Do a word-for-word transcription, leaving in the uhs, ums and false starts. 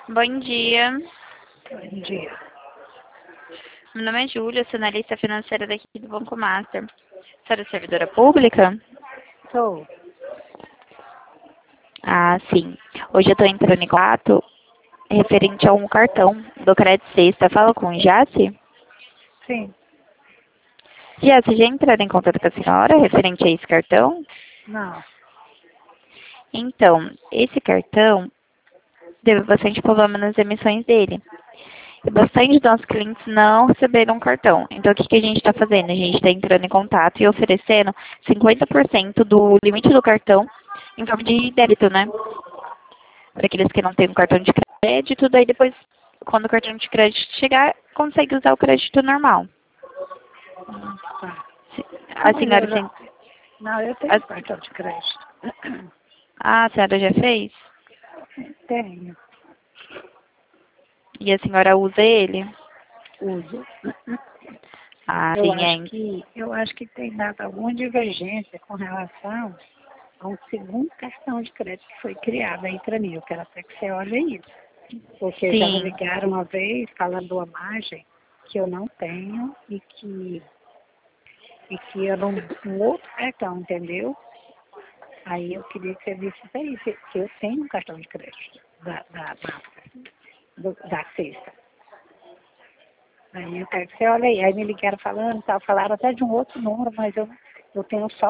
Bom dia. Bom dia. Meu nome é Júlia, sou analista financeira daqui do Banco Master. Você é servidora pública? Sou. Ah, sim. Hoje eu estou entrando em contato referente a um cartão do Crédito Sexta. Fala com o Jace? Sim. Jace, já entraram em contato com a senhora referente a esse cartão? Não. Então, esse cartão teve bastante problema nas emissões dele. E bastante dos nossos clientes não receberam cartão. Então, o que, que a gente está fazendo? A gente está entrando em contato e oferecendo cinquenta por cento do limite do cartão em forma de débito, né? Para aqueles que não têm um cartão de crédito, daí depois, quando o cartão de crédito chegar, consegue usar o crédito normal. Tá. A Não, senhora eu tem... já... Não, eu tenho A... cartão de crédito. Ah, a senhora já fez? Tenho. E a senhora usa ele? Uso. Ah, Eu sim, acho é. que, eu acho que tem dado alguma divergência com relação a um segundo cartão de crédito que foi criado aí para mim. Eu quero até que você olhe isso. Porque já me Sim. ligaram uma vez falando de uma margem que eu não tenho e que, e que eu não um outro cartão, entendeu? Aí eu queria que você visse isso aí, se, se eu tenho um cartão de crédito da, da Master, do, da sexta. Aí eu quero que você olhe aí. Aí me ligaram falando, tal, falaram até de um outro número, mas eu, eu tenho só